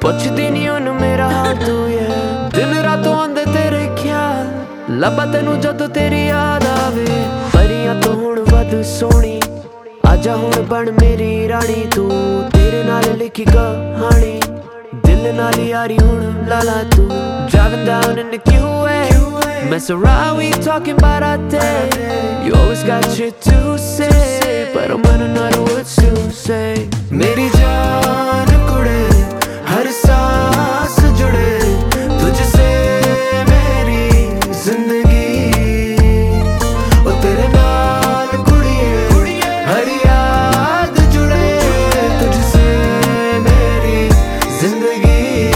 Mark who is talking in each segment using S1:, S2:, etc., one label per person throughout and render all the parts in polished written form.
S1: ਪੁੱਛਦੀ ਨੀ ਉਹਨੂੰ ਮੇਰਾ ਹਾਲ ਤੂੰ ਯਾਰ ਦਿਨ ਰਾਤੋਂ ਆਉਂਦੇ ਤੇਰੇ ਖਿਆਲ ਲੱਭਾ ਤੈਨੂੰ ਜਦੋਂ ਤੇਰੀ ਯਾਦ ਆਵੇ ਪਰੀਆਂ ਤੋਂ ਹੁਣ ਵੱਧ ਸੋਹਣੀ ਆਜਾ ਹੁਣ ਬਣ ਮੇਰੀ ਰਾਣੀ ਤੂੰ ਤੇਰੇ ਨਾਲ ਲਿਖੀ ਕਹਾਣੀ ਦਿਲ ਨਾਲ ਯਾਰੀ ਹੁਣ ਲਾਲਾ ਤੂੰ driving down in the QA mess around we talking about our day you always got shit to say but I'm running out of words to say मेरी जान कुड़े हर सांस जुड़े तुझसे मेरी जिंदगी ओ तेरे नाल कुड़िए हर याद जुड़े तुझसे मेरी जिंदगी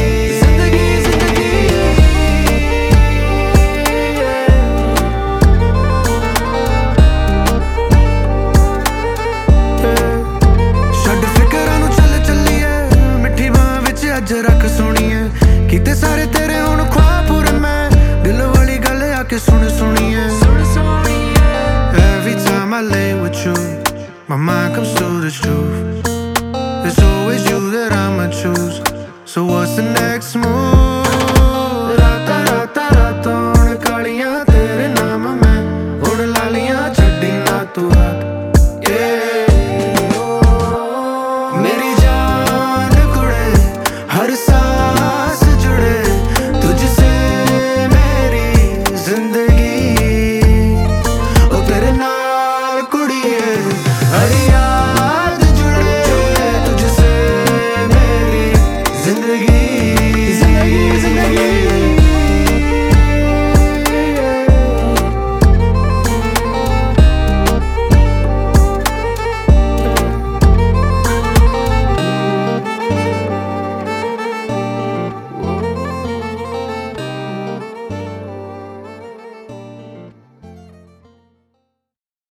S1: ਅੱਜ ਰੱਖ ਸੁਣੀਏ ਕਿਤੇ ਸਾਰੇ ਤੇਰੇ ਹੁਣ ख्वाब ਪੂਰੇ ਮੈਂ ਦਿਲ ਵਾਲੀ ਗੱਲ ਆ ਕੇ ਸੁਣ ਸੁਣੀਏ Every time I lay with you my mind comes to the truth It's always you that I'ma choose So what's the next move